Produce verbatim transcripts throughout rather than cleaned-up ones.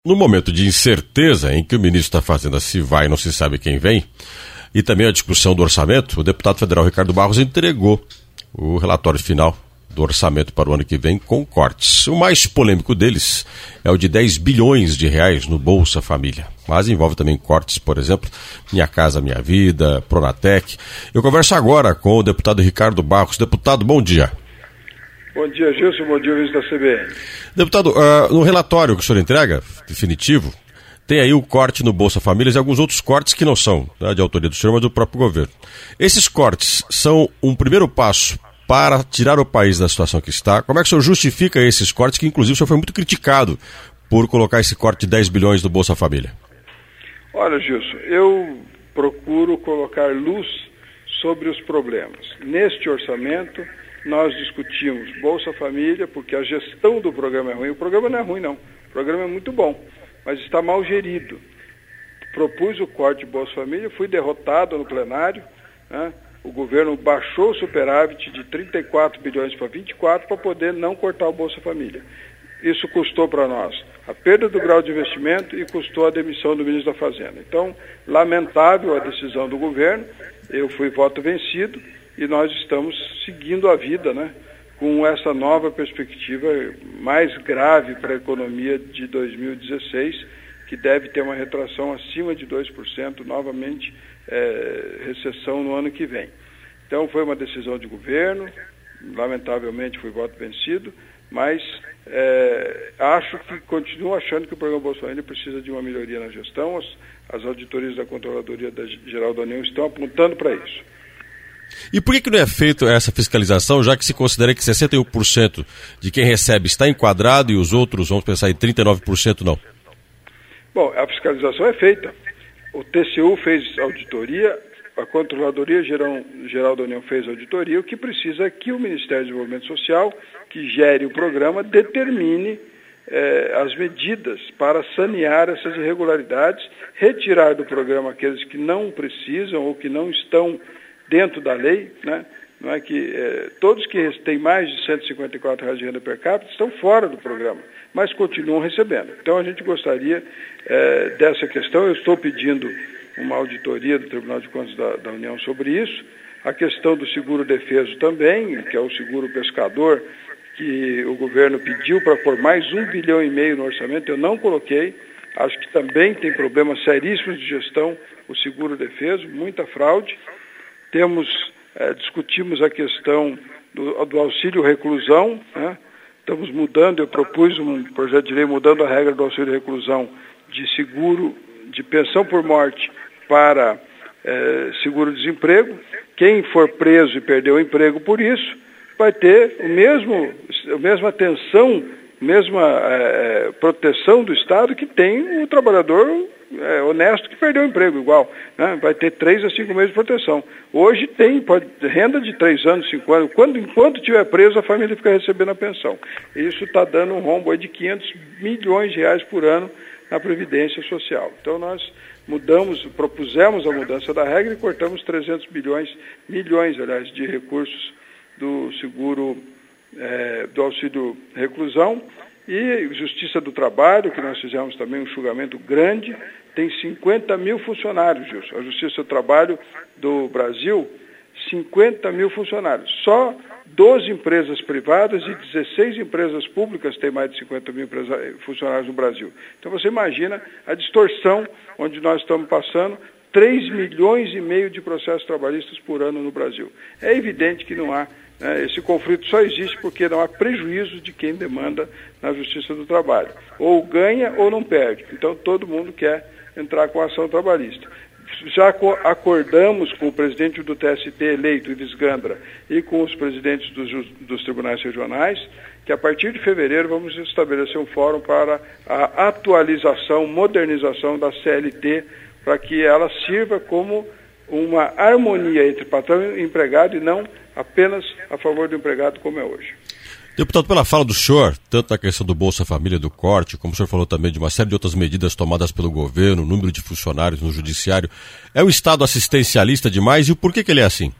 No momento de incerteza em que o ministro da Fazenda se vai e não se sabe quem vem, e também a discussão do orçamento, o deputado federal Ricardo Barros entregou o relatório final do orçamento para o ano que vem com cortes. O mais polêmico deles é o de dez bilhões de reais no Bolsa Família, mas envolve também cortes, por exemplo, Minha Casa Minha Vida, Pronatec. Eu converso agora com o deputado Ricardo Barros. Deputado, bom dia. Bom dia, Gilson. Bom dia, vice da C B N. Deputado, uh, no relatório que o senhor entrega, definitivo, tem aí o corte no Bolsa Família e alguns outros cortes que não são, né, de autoria do senhor, mas do próprio governo. Esses cortes são um primeiro passo para tirar o país da situação que está. Como é que o senhor justifica esses cortes, que inclusive o senhor foi muito criticado por colocar esse corte de dez bilhões do Bolsa Família? Olha, Gilson, eu procuro colocar luz sobre os problemas. Neste orçamento, nós discutimos Bolsa Família, porque a gestão do programa é ruim. O programa não é ruim, não. O programa é muito bom, mas está mal gerido. Propus o corte de Bolsa Família, fui derrotado no plenário, né? O governo baixou o superávit de trinta e quatro bilhões para vinte e quatro para poder não cortar o Bolsa Família. Isso custou para nós a perda do grau de investimento e custou a demissão do ministro da Fazenda. Então, lamentável a decisão do governo, eu fui voto vencido e nós estamos seguindo a vida, né, com essa nova perspectiva mais grave para a economia de dois mil e dezesseis, que deve ter uma retração acima de dois por cento, novamente é, recessão no ano que vem. Então foi uma decisão de governo, lamentavelmente fui voto vencido, mas é, acho que continuo achando que o programa Bolsa Família precisa de uma melhoria na gestão. As, as auditorias da Controladoria da, Geral da União estão apontando para isso. E por que, que não é feita essa fiscalização, já que se considera que sessenta e um por cento de quem recebe está enquadrado e os outros, vamos pensar, em trinta e nove por cento não? Bom, a fiscalização é feita. O T C U fez auditoria, a Controladoria Geral, Geral da União fez auditoria. O que precisa é que o Ministério do Desenvolvimento Social, que gere o programa, determine eh, as medidas para sanear essas irregularidades, retirar do programa aqueles que não precisam ou que não estão dentro da lei, né? Não é que eh, todos que têm mais de cento e cinquenta e quatro reais de renda per capita estão fora do programa, mas continuam recebendo. Então a gente gostaria eh, dessa questão. Eu estou pedindo uma auditoria do Tribunal de Contas da, da União sobre isso. A questão do seguro defeso também, que é o seguro pescador, que o governo pediu para pôr mais um bilhão e meio no orçamento, eu não coloquei. Acho que também tem problemas seríssimos de gestão o seguro defeso, muita fraude. Temos, eh, discutimos a questão do, do auxílio reclusão, né? Estamos mudando, eu propus um projeto de lei mudando a regra do auxílio reclusão de seguro, de pensão por morte para eh, seguro-desemprego. Quem for preso e perder o emprego por isso, vai ter o mesmo, a mesma atenção, mesma eh, proteção do Estado que tem o trabalhador É, honesto que perdeu o emprego igual, né? Vai ter três a cinco meses de proteção. Hoje tem pode, renda de três anos, cinco anos. Quando, enquanto estiver preso, a família fica recebendo a pensão. Isso está dando um rombo aí de quinhentos milhões de reais por ano na Previdência Social. Então nós mudamos, propusemos a mudança da regra e cortamos trezentos bilhões, milhões, aliás, de recursos do seguro, é, do auxílio reclusão. E Justiça do Trabalho, que nós fizemos também um enxugamento grande, tem cinquenta mil funcionários, Gilson. A Justiça do Trabalho do Brasil, cinquenta mil funcionários. Só doze empresas privadas e dezesseis empresas públicas têm mais de cinquenta mil funcionários no Brasil. Então você imagina a distorção onde nós estamos passando, três milhões e meio de processos trabalhistas por ano no Brasil. É evidente que não há. Esse conflito só existe porque não há prejuízo de quem demanda na Justiça do Trabalho. Ou ganha ou não perde. Então todo mundo quer entrar com a ação trabalhista. Já acordamos com o presidente do T S T eleito, Ives Gandra, e com os presidentes dos, dos tribunais regionais, que a partir de fevereiro vamos estabelecer um fórum para a atualização, modernização da C L T, para que ela sirva como uma harmonia entre patrão e empregado e não apenas a favor do empregado como é hoje. Deputado, pela fala do senhor, tanto na questão do Bolsa Família, do corte, como o senhor falou também de uma série de outras medidas tomadas pelo governo, número de funcionários no judiciário, é um Estado assistencialista demais e por que, que ele é assim?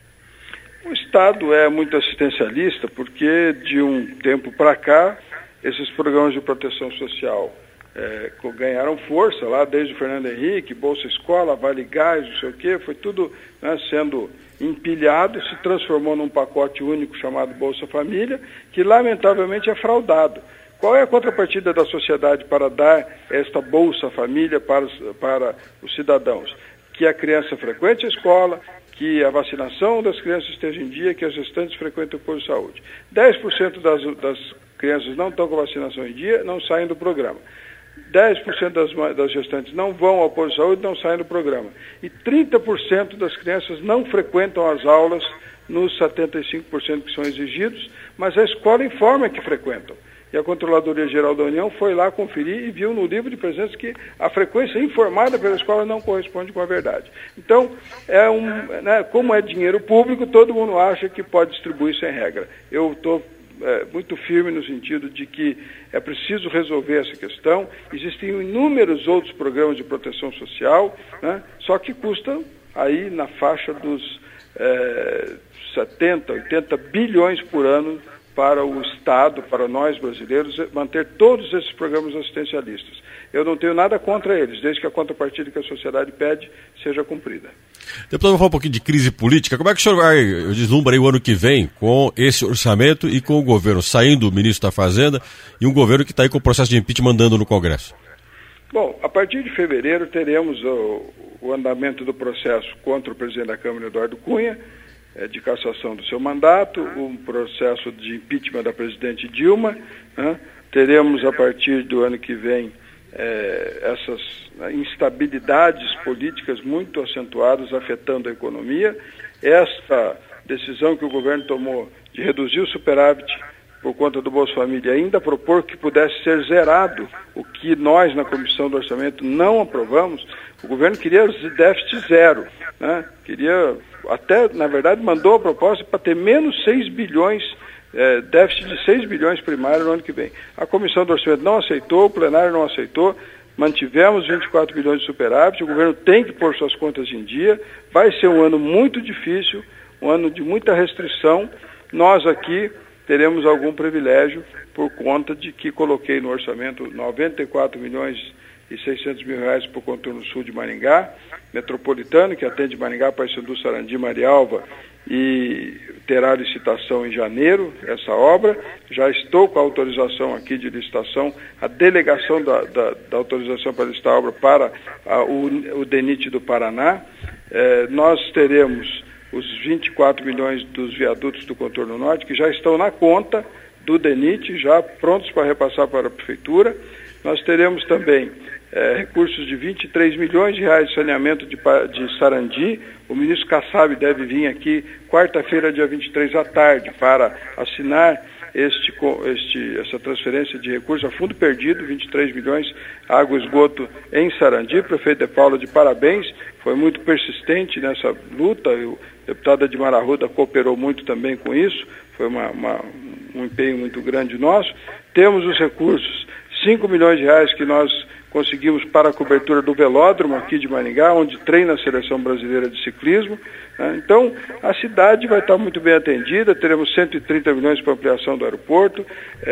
O Estado é muito assistencialista porque de um tempo para cá, esses programas de proteção social é, ganharam força lá desde o Fernando Henrique, Bolsa Escola, Vale Gás, não sei o quê, foi tudo, né, sendo empilhado e se transformou num pacote único chamado Bolsa Família, que lamentavelmente é fraudado. Qual é a contrapartida da sociedade para dar esta Bolsa Família para os, para os cidadãos? Que a criança frequente a escola, que a vacinação das crianças esteja em dia, que as gestantes frequentem o posto de saúde. dez por cento das, das crianças não estão com a vacinação em dia, não saem do programa. dez por cento das, das gestantes não vão ao posto de saúde, não saem do programa. E trinta por cento das crianças não frequentam as aulas nos setenta e cinco por cento que são exigidos, mas a escola informa que frequentam. E a Controladoria Geral da União foi lá conferir e viu no livro de presença que a frequência informada pela escola não corresponde com a verdade. Então, é um, né, como é dinheiro público, todo mundo acha que pode distribuir sem regra. Eu estou é, muito firme no sentido de que é preciso resolver essa questão. Existem inúmeros outros programas de proteção social, né, só que custam aí na faixa dos é, setenta, oitenta bilhões por ano para o Estado, para nós brasileiros, manter todos esses programas assistencialistas. Eu não tenho nada contra eles, desde que a contrapartida que a sociedade pede seja cumprida. Deputado, vamos falar um pouquinho de crise política. Como é que o senhor vai, eu deslumbra aí o ano que vem com esse orçamento e com o governo saindo o ministro da Fazenda e um governo que está aí com o processo de impeachment andando no Congresso? Bom, a partir de fevereiro teremos o, o andamento do processo contra o presidente da Câmara, Eduardo Cunha, de cassação do seu mandato, um processo de impeachment da presidente Dilma, né? Teremos a partir do ano que vem eh, essas instabilidades políticas muito acentuadas afetando a economia. Esta decisão que o governo tomou de reduzir o superávit por conta do Bolsa Família, ainda propor que pudesse ser zerado, o que nós na Comissão do Orçamento não aprovamos. O governo queria déficit zero, né? Queria, até, na verdade, mandou a proposta para ter menos seis bilhões, é, déficit de seis bilhões primário no ano que vem. A Comissão do Orçamento não aceitou, o plenário não aceitou, mantivemos vinte e quatro bilhões de superávit, o governo tem que pôr suas contas em dia, vai ser um ano muito difícil, um ano de muita restrição. Nós aqui teremos algum privilégio por conta de que coloquei no orçamento noventa e quatro milhões e seiscentos mil reais para o contorno sul de Maringá, metropolitano, que atende Maringá, Paissandu, Sarandi, Marialva, e terá licitação em janeiro, essa obra. Já estou com a autorização aqui de licitação, a delegação da, da, da autorização para licitar a obra para a, o, o DENIT do Paraná. Eh, nós teremos os vinte e quatro milhões dos viadutos do contorno norte, que já estão na conta do DENIT, já prontos para repassar para a Prefeitura. Nós teremos também é, recursos de vinte e três milhões de reais de saneamento de, de Sarandi. O ministro Kassab deve vir aqui quarta-feira, dia vinte e três, à tarde, para assinar este, este, essa transferência de recursos a fundo perdido, vinte e três milhões, água e esgoto em Sarandi. Prefeito de Paula, de parabéns, foi muito persistente nessa luta. O deputado Edmar Arruda cooperou muito também com isso, foi uma, uma, um empenho muito grande nosso. Temos os recursos, cinco milhões de reais que nós conseguimos para a cobertura do velódromo aqui de Maringá, onde treina a Seleção Brasileira de Ciclismo. Né? Então, a cidade vai estar muito bem atendida, teremos cento e trinta milhões para ampliação do aeroporto.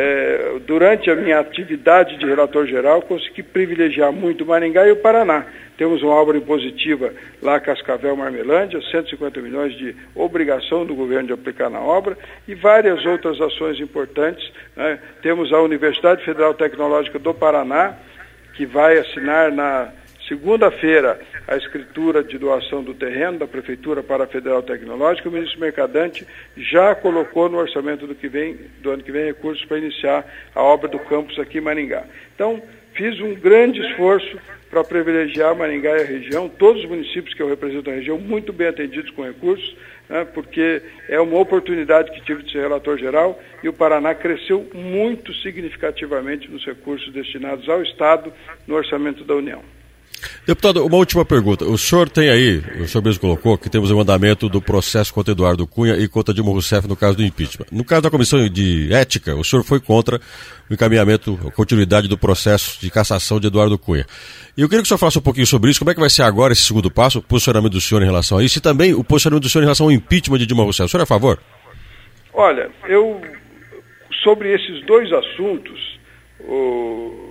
É, durante a minha atividade de relator geral, consegui privilegiar muito Maringá e o Paraná. Temos uma obra impositiva lá, Cascavel, Marmelândia, cento e cinquenta milhões de obrigação do governo de aplicar na obra e várias outras ações importantes. Né? Temos a Universidade Federal Tecnológica do Paraná, que vai assinar na segunda-feira a escritura de doação do terreno da Prefeitura para a Federal Tecnológica. O ministro Mercadante já colocou no orçamento do, que vem, do ano que vem recursos para iniciar a obra do campus aqui em Maringá. Então, fiz um grande esforço para privilegiar Maringá e a região, todos os municípios que eu represento na região, muito bem atendidos com recursos, né, porque é uma oportunidade que tive de ser relator geral, e o Paraná cresceu muito significativamente nos recursos destinados ao Estado no orçamento da União. Deputado, uma última pergunta. O senhor tem aí, o senhor mesmo colocou, que temos o andamento do processo contra Eduardo Cunha e contra Dilma Rousseff no caso do impeachment. No caso da Comissão de Ética, o senhor foi contra o encaminhamento, a continuidade do processo de cassação de Eduardo Cunha. E eu queria que o senhor falasse um pouquinho sobre isso, como é que vai ser agora esse segundo passo, o posicionamento do senhor em relação a isso, e também o posicionamento do senhor em relação ao impeachment de Dilma Rousseff. O senhor é a favor? Olha, eu, sobre esses dois assuntos, o...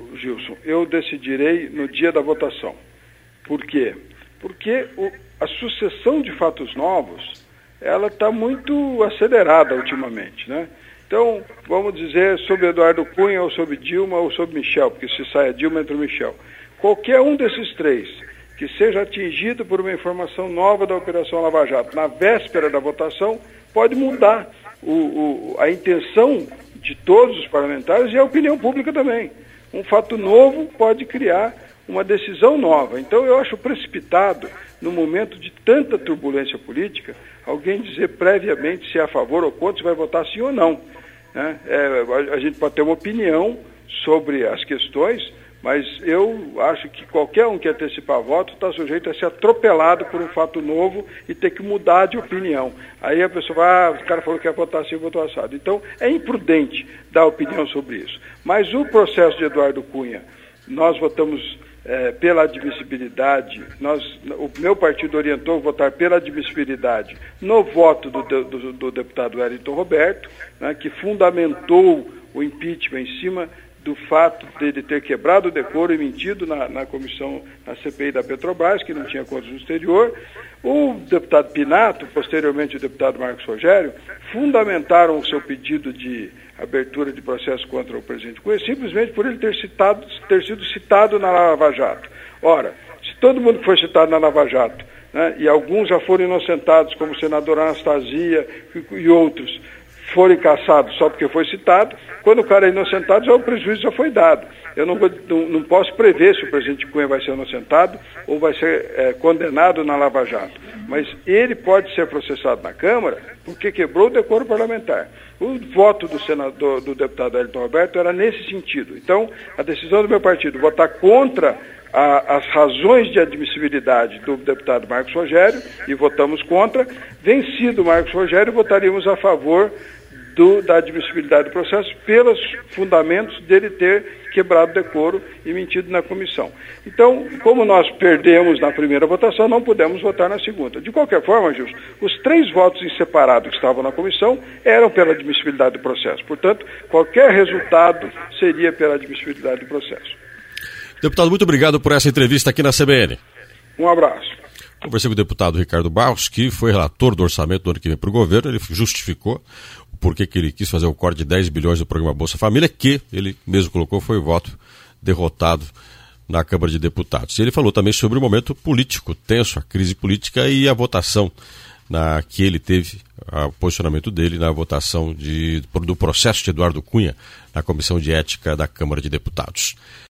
Gilson, eu decidirei no dia da votação. Por quê? Porque o, a sucessão de fatos novos, ela está muito acelerada ultimamente, né? Então, vamos dizer sobre Eduardo Cunha, ou sobre Dilma, ou sobre Michel, porque se sai a Dilma, entra o Michel. Qualquer um desses três que seja atingido por uma informação nova da Operação Lava Jato na véspera da votação, pode mudar o, o, a intenção de todos os parlamentares e a opinião pública também. Um fato novo pode criar uma decisão nova. Então, eu acho precipitado, no momento de tanta turbulência política, alguém dizer previamente se é a favor ou contra, se vai votar sim ou não. Né? É, a gente pode ter uma opinião sobre as questões, mas eu acho que qualquer um que antecipar voto está sujeito a ser atropelado por um fato novo e ter que mudar de opinião. Aí a pessoa vai, ah, o cara falou que ia votar assim, votou assado. Então, é imprudente dar opinião sobre isso. Mas o processo de Eduardo Cunha, nós votamos é, pela admissibilidade, nós, o meu partido orientou votar pela admissibilidade no voto do, do, do deputado Wellington Roberto, né, que fundamentou o impeachment em cima do fato dele ter quebrado o decoro e mentido na, na comissão, na C P I da Petrobras, que não tinha contas no exterior. O deputado Pinato, posteriormente o deputado Marcos Rogério, fundamentaram o seu pedido de abertura de processo contra o presidente Cunha simplesmente por ele ter, citado, ter sido citado na Lava Jato. Ora, se todo mundo que foi citado na Lava Jato, né, e alguns já foram inocentados, como o senador Anastasia e, e outros, forem caçados só porque foi citado, quando o cara é inocentado, já o prejuízo já foi dado. Eu não, vou, não, não posso prever se o presidente Cunha vai ser inocentado ou vai ser é, condenado na Lava Jato. Mas ele pode ser processado na Câmara porque quebrou o decoro parlamentar. O voto do senador, do deputado Wellington Roberto era nesse sentido. Então, a decisão do meu partido votar contra a, as razões de admissibilidade do deputado Marcos Rogério, e votamos contra. Vencido Marcos Rogério, votaríamos a favor Do, da admissibilidade do processo pelos fundamentos dele ter quebrado o decoro e mentido na comissão. Então, como nós perdemos na primeira votação, não pudemos votar na segunda. De qualquer forma, Gilson, os três votos em separado que estavam na comissão eram pela admissibilidade do processo. Portanto, qualquer resultado seria pela admissibilidade do processo. Deputado, muito obrigado por essa entrevista aqui na C B N. Um abraço. Conversei com o deputado Ricardo Barros, que foi relator do orçamento do ano que vem para o governo. Ele justificou por que ele quis fazer o corte de dez bilhões do programa Bolsa Família, que ele mesmo colocou foi o voto derrotado na Câmara de Deputados. E ele falou também sobre o momento político tenso, a crise política e a votação na, que ele teve, o posicionamento dele na votação de, do processo de Eduardo Cunha na Comissão de Ética da Câmara de Deputados.